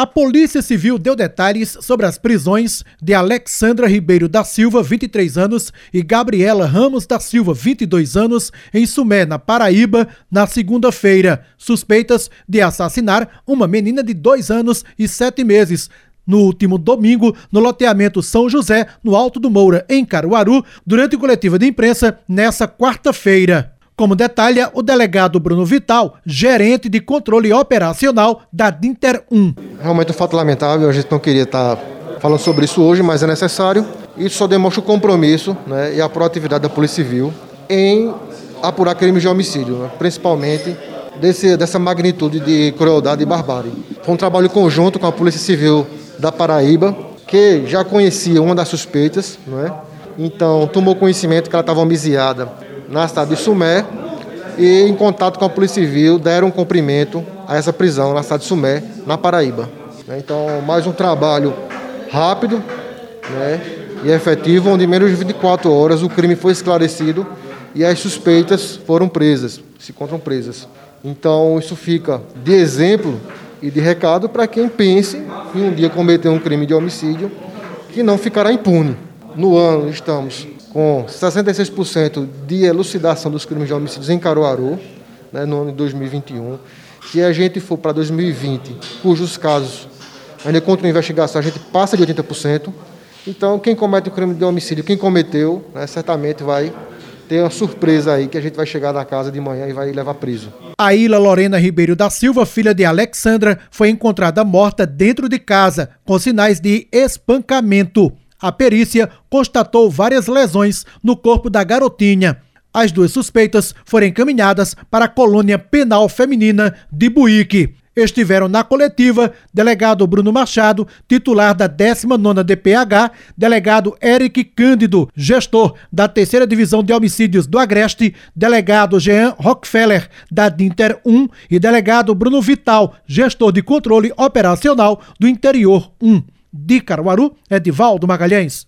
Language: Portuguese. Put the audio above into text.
A Polícia Civil deu detalhes sobre as prisões de Alexandra Ribeiro da Silva, 23 anos, e Gabriela Ramos da Silva, 22 anos, em Sumé, na Paraíba, na segunda-feira, suspeitas de assassinar uma menina de 2 anos e 7 meses, no último domingo, no loteamento São José, no Alto do Moura, em Caruaru, durante coletiva de imprensa nessa quarta-feira. Como detalha o delegado Bruno Vital, gerente de controle operacional da Dinter 1. Realmente um fato lamentável, a gente não queria estar falando sobre isso hoje, mas é necessário. Isso só demonstra o compromisso, e a proatividade da Polícia Civil em apurar crimes de homicídio, principalmente dessa magnitude de crueldade e barbárie. Foi um trabalho conjunto com a Polícia Civil da Paraíba, que já conhecia uma das suspeitas, então tomou conhecimento que ela estava homicidiada na cidade de Sumé e, em contato com a Polícia Civil, deram cumprimento a essa prisão na cidade de Sumé, na Paraíba. Então, mais um trabalho rápido e efetivo, onde em menos de 24 horas o crime foi esclarecido e as suspeitas foram presas, se encontram presas. Então, isso fica de exemplo e de recado para quem pense em um dia cometer um crime de homicídio, que não ficará impune. No ano, estamos com 66% de elucidação dos crimes de homicídios em Caruaru, no ano de 2021. Se a gente for para 2020, cujos casos ainda continuam investigação, a gente passa de 80%. Então, quem comete o crime de homicídio, quem cometeu, certamente vai ter uma surpresa aí, que a gente vai chegar na casa de manhã e vai levar preso. A Ilha Lorena Ribeiro da Silva, filha de Alexandra, foi encontrada morta dentro de casa, com sinais de espancamento. A perícia constatou várias lesões no corpo da garotinha. As 2 suspeitas foram encaminhadas para a colônia penal feminina de Buíque. Estiveram na coletiva delegado Bruno Machado, titular da 19ª DPH, delegado Eric Cândido, gestor da 3ª Divisão de Homicídios do Agreste, delegado Jean Rockefeller, da Dinter 1 e delegado Bruno Vital, gestor de controle operacional do Interior 1. De Caruaru, Edivaldo Magalhães.